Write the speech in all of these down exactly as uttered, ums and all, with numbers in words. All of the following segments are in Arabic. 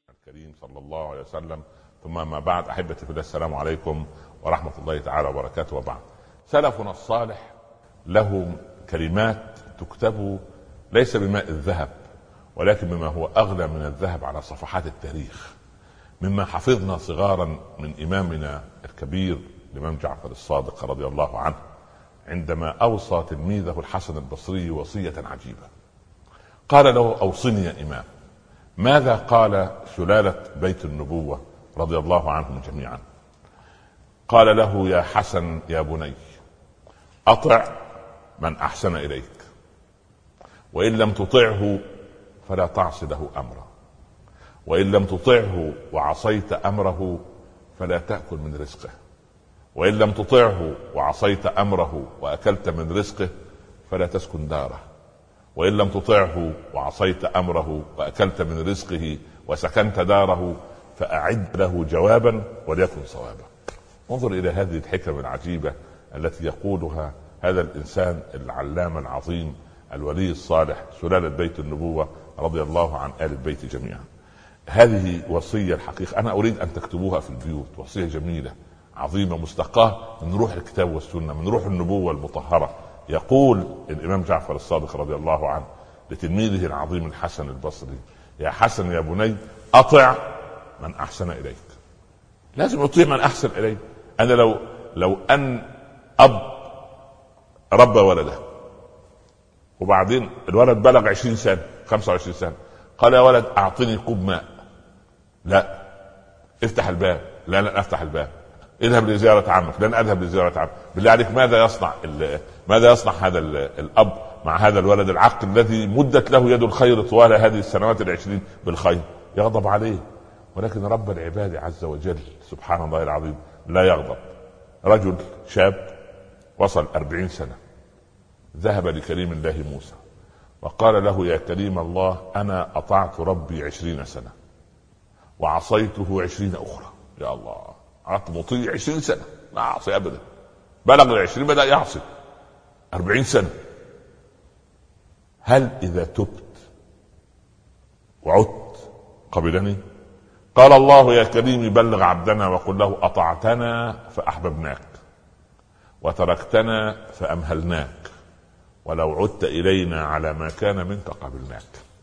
الكريم صلى الله عليه وسلم. ثم ما بعد، احبتي في الله، السلام عليكم ورحمه الله تعالى وبركاته. وبعد، سلفنا الصالح له كلمات تكتب ليس بماء الذهب ولكن بما هو اغلى من الذهب على صفحات التاريخ، مما حفظنا صغارا من امامنا الكبير الامام جعفر الصادق رضي الله عنه، عندما اوصى تلميذه الحسن البصري وصيه عجيبه. قال له: اوصني يا امام. ماذا قال سلالة بيت النبوة رضي الله عنهم جميعا؟ قال له: يا حسن يا بني، أطع من أحسن إليك، وإن لم تطعه فلا تعص له أمره، وإن لم تطعه وعصيت أمره فلا تأكل من رزقه، وإن لم تطعه وعصيت أمره وأكلت من رزقه فلا تسكن داره، وإن لم تطعه وعصيت أمره وأكلت من رزقه وسكنت داره فأعد له جوابا وليكن صوابا. انظر إلى هذه الحكم العجيبة التي يقولها هذا الإنسان العلامة العظيم الولي الصالح سلالة بيت النبوة رضي الله عن آل البيت جميعا. هذه وصية الحقيقة أنا أريد أن تكتبوها في البيوت، وصية جميلة عظيمة مستقاة من روح الكتاب والسنة، من روح النبوة المطهرة. يقول الإمام جعفر الصادق رضي الله عنه لتلميذه العظيم الحسن البصري: يا حسن يا بني، أطع من أحسن إليك. لازم أطيع من أحسن إليك. أنا لو لو أن أب ربى ولده وبعدين الولد بلغ عشرين سنة خمسة وعشرين سنة، قال: يا ولد أعطني كوب ماء. لا. افتح الباب. لا لا أفتح الباب. اذهب لزيارة عمك. لن أذهب لزيارة عمك. بالله عليك، ماذا يصنع ماذا يصنع هذا الأب مع هذا الولد العاقل الذي مدت له يد الخير طوال هذه السنوات العشرين بالخير؟ يغضب عليه. ولكن رب العباد عز وجل سبحان الله العظيم لا يغضب. رجل شاب وصل أربعين سنة ذهب لكريم الله موسى وقال له: يا كريم الله، أنا أطعت ربي عشرين سنة وعصيته عشرين أخرى. يا الله، عطت مطيع عشرين سنة لا أعصي أبدا. بلغ العشرين بدأ يعصي. أربعين سنة. هل إذا تبت وعدت قبلني؟ قال الله: يا كريم بلغ عبدنا وقل له: أطعتنا فأحببناك وتركتنا فأمهلناك، ولو عدت إلينا على ما كان منك قبلناك.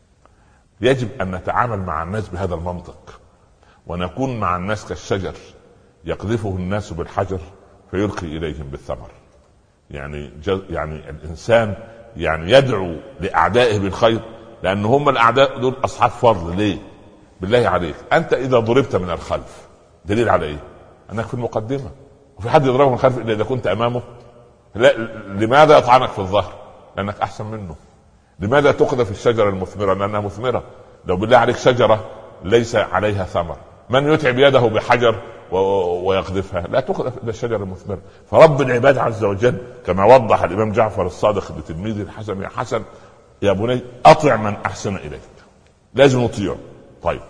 يجب أن نتعامل مع الناس بهذا المنطق، ونكون مع الناس كالشجر يقذفه الناس بالحجر فيلقي إليهم بالثمر. يعني يعني الإنسان يعني يدعو لأعدائه بالخير، لأن هم الأعداء دول أصحاب فضل. ليه؟ بالله عليك، أنت إذا ضربت من الخلف دليل على إيه؟ أنك في المقدمة، وفي حد يضربه من الخلف إلا إذا كنت أمامه؟ لا. لماذا يطعنك في الظهر؟ لأنك أحسن منه. لماذا تقذف الشجرة المثمرة؟ لأنها مثمرة. لو بالله عليك شجرة ليس عليها ثمر، من يتعب يده بحجر ويقذفها؟ لا تقذف إلى الشجرة المثمرة. فرب العباد عز وجل كما وضح الإمام جعفر الصادق لتلميذه الحسن: يا حسن يا بني، أطع من أحسن إليك. لازم نطيعه. طيب،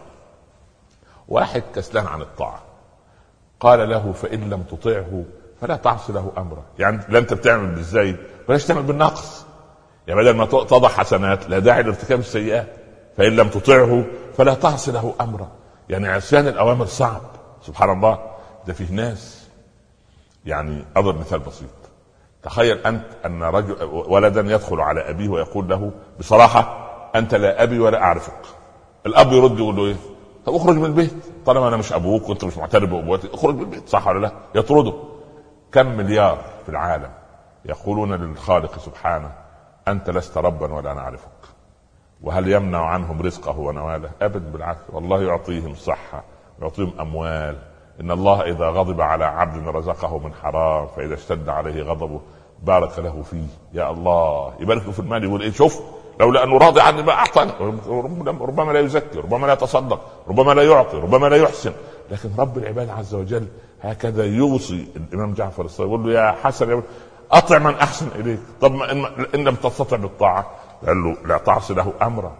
واحد كسلان عن الطاعة قال له: فإن لم تطيعه فلا تعص له أمره. يعني لا أنت بتعمل بالزايد ولاش تعمل بالنقص. يعني بدل ما تضع حسنات لا داعي لارتكاب السيئات. فإن لم تطيعه فلا تعص له أمره. يعني عصيان الأوامر صعب. سبحان الله، ده فيه ناس. يعني أضرب مثال بسيط. تخيل أنت أن رجل ولدا يدخل على أبيه ويقول له بصراحة: أنت لا أبي ولا أعرفك. الأب يرد يقول له إيه؟ طب اخرج من البيت، طالما أنا مش أبوك وأنت مش معترف بأبوتي، اخرج من البيت. صح ولا لا؟ يطرده. كم مليار في العالم يقولون للخالق سبحانه: أنت لست ربا ولا نعرفك. وهل يمنع عنهم رزقه ونواله؟ أبد، بالعكس، والله يعطيهم صحة، يعطيهم أموال. إن الله إذا غضب على عبد رزقه من حرام، فإذا اشتد عليه غضبه بارك له فيه. يا الله، يبارك له في المال. يقول إيه؟ شوف، لولا أنه راضي عني ما أعطاني. ربما لا يزكي، ربما لا يتصدق، ربما لا يعطي، ربما لا يحسن. لكن رب العباد عز وجل هكذا يوصي الإمام جعفر الصادق، يقول له: يا حسن يا أطع من أحسن إليك. طب إن لم تستطع بالطاعة، قال له: لا تعص له أمره،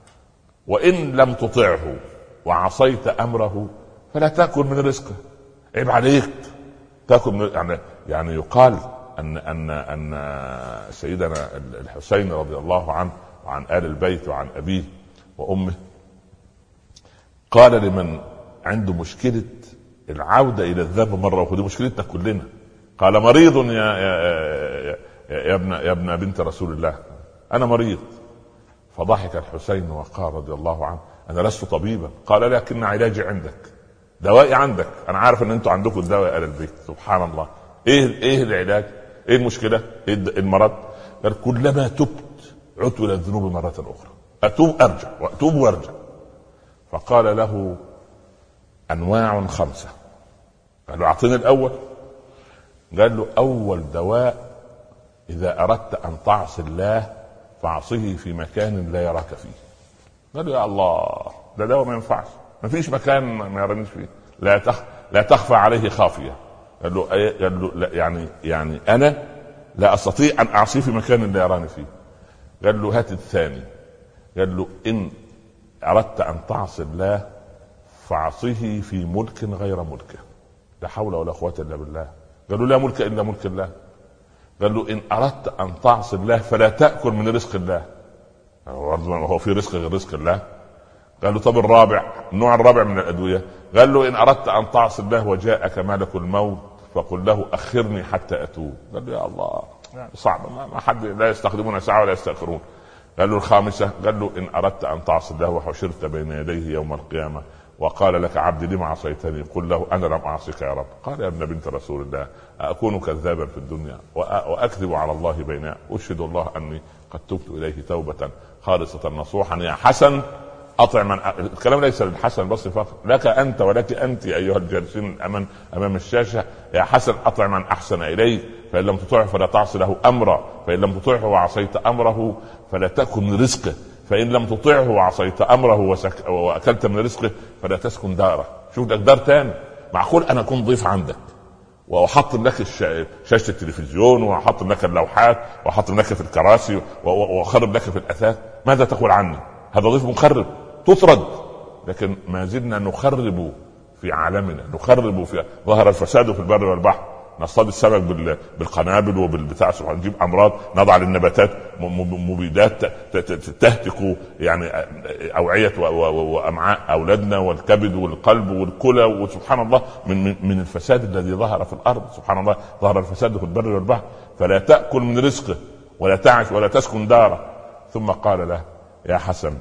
وإن لم تطعه وعصيت أمره فلا تأكل من رزقه. عيب عليك تأكل من... يعني يعني يقال أن أن أن سيدنا الحسين رضي الله عنه وعن آل البيت وعن أبيه وأمه قال لمن عنده مشكلة العودة إلى الذنب مرة، ودي مشكلتنا كلنا. قال مريض يا, يا, يا, يا, ابن, يا ابن بنت رسول الله، أنا مريض. فضحك الحسين وقال رضي الله عنه أنا لست طبيبا. قال لكن علاجي عندك، دوائي عندك، أنا عارف أن أنتوا عندكم الدواء آل البيت. سبحان الله. إيه, إيه العلاج؟ إيه المشكلة؟ إيه المرض؟ قال كلما تبت عدت إلى الذنوب مرة أخرى، أتوب أرجع وأتوب وأرجع. فقال له أنواع خمسة. قال له أعطيني الأول. قال له أول دواء إذا أردت أن تعصي الله فاعصه في مكان لا يراك فيه. قال له يا الله، ده دواء ما ينفعش، ما فيش مكان ما يرانيش فيه، لا تخ... لا تخفى عليه خافية. قال له أي... قال له لا، يعني يعني أنا لا أستطيع أن أعصيه في مكان لا يراني فيه. قال له هات الثاني. قال له إن أردت أن تعصي الله فاعصه في ملك غير ملكه. لا حول ولا قوة إلا بالله. قال له لا ملك إلا ملك الله. قال له إن أردت أن تعصي الله فلا تأكل من رزق الله. هو في رزق غير رزق الله؟ قال له طب الرابع، النوع الرابع من الأدوية. قال له إن أردت أن تعصي الله وجاءك ملك الموت فقل له أخرني حتى أتوب. قال له يا الله صعب، ما حد لا يستخدمون ساعة ولا يستأخرون. قال له الخامسة. قال له إن أردت أن تعصي الله وحشرت بين يديه يوم القيامة وقال لك عبدي لما عصيتني قل له أنا لم أعصيك يا رب. قال يا ابن بنت رسول الله أكون كذابا في الدنيا وأكذب على الله بين أشهد الله أني قد تبت إليه توبة خالصة نصوحا يا حسن أطع من. الكلام ليس للحسن بس فقط، لك أنت ولك أنت أيها الجالسين أمام أمام الشاشة. يا حسن أطع من أحسن إليك فإن لم تطعه فلا تعصي له أمرا، فإن لم تطعه وعصيت أمره فلا تأكل من رزقه، فإن لم تطعه وعصيت أمره وسك... وأكلت من رزقه فلا تسكن داره. شوف لك دار تاني. معقول أنا أكون ضيف عندك وأحط لك الش... شاشة التلفزيون وأحط لك اللوحات وأحط لك في الكراسي وأخرب لك في الأثاث، ماذا تقول عني؟ هذا ضيف مخرب، تطرد. لكن ما زلنا نخرب في عالمنا، نخرب في ظهر الفساد في البر والبحر. نصطاد السمك بالقنابل وبالبتاع، نجيب امراض، نضع للنباتات مبيدات تهتك يعني اوعيه وامعاء اولادنا والكبد والقلب والكلى. وسبحان الله من من الفساد الذي ظهر في الارض. سبحان الله ظهر الفساد في البر والبحر. فلا تاكل من رزقه ولا تعش ولا تسكن داره. ثم قال له يا حسن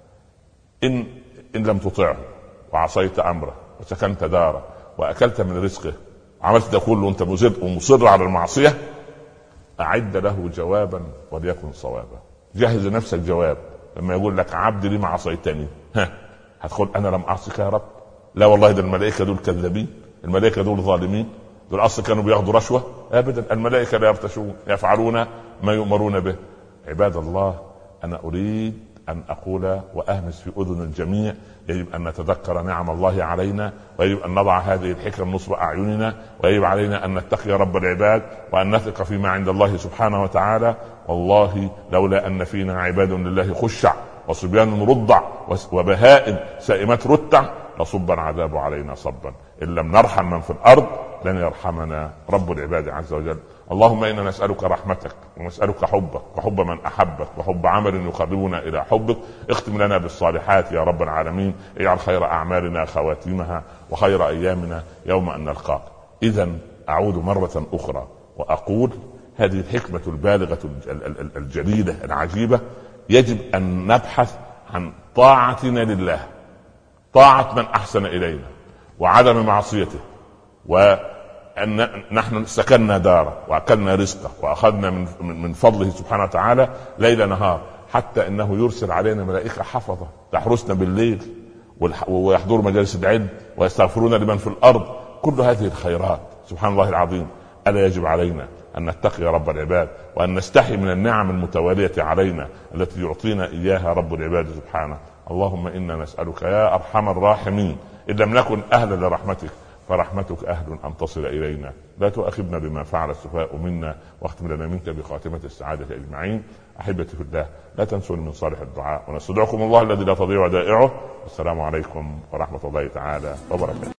ان ان لم تطعه وعصيت امره وسكنت داره واكلت من رزقه عملت ده كله وانت مصر ومصر على المعصيه، اعد له جوابا وليكن صوابا. جهز نفسك جواب لما يقول لك عبدي لما عصيتني، ها هتقول انا لم اعصك يا رب؟ لا والله، ده الملائكه دول كذابين، الملائكه دول ظالمين، دول اصلا كانوا بياخدوا رشوه. ابدا، الملائكه لا يرتشون، يفعلون ما يؤمرون به. عباد الله، انا اريد أن أقول وأهمس في أذن الجميع، يجب أن نتذكر نعم الله علينا، ويجب أن نضع هذه الحكم نصب أعيننا، ويجب علينا أن نتقي رب العباد وأن نثق فيما عند الله سبحانه وتعالى. والله لولا أن فينا عباد لله خشع وصبيان رضع وبهائم سائمات رتع لصب العذاب علينا صبا. إن لم نرحم من في الأرض لن يرحمنا رب العباد عز وجل. اللهم إنا نسألك رحمتك ونسألك حبك وحب من أحبك وحب عمل يقربنا إلى حبك. اختم لنا بالصالحات يا رب العالمين. اجعل خير أعمالنا خواتيمها وخير أيامنا يوم أن نلقاك. إذا أعود مرة أخرى وأقول هذه الحكمة البالغة الجليلة العجيبة، يجب أن نبحث عن طاعتنا لله، طاعة من أحسن إلينا وعدم معصيته، وأن نحن سكننا داره وأكلنا رزقه وأخذنا من, من فضله سبحانه وتعالى ليل نهار، حتى أنه يرسل علينا ملائكة حفظة تحرسنا بالليل ويحضروا مجالس العلم ويستغفرون لمن في الأرض. كل هذه الخيرات سبحان الله العظيم. ألا يجب علينا أن نتقي رب العباد وأن نستحي من النعم المتوالية علينا التي يعطينا إياها رب العباد سبحانه. اللهم إنا نسألك يا أرحم الراحمين، إن لم نكن أهلا لرحمتك فرحمتك أهل أن تصل إلينا، لا تؤاخذنا بما فعل السفهاء منا، واختم لنا منك بخاتمة السعادة أجمعين. أحبتي في الله، لا تنسوا من صالح الدعاء، ونستودعكم الله الذي لا تضيع ودائعه. والسلام عليكم ورحمة الله تعالى وبركاته.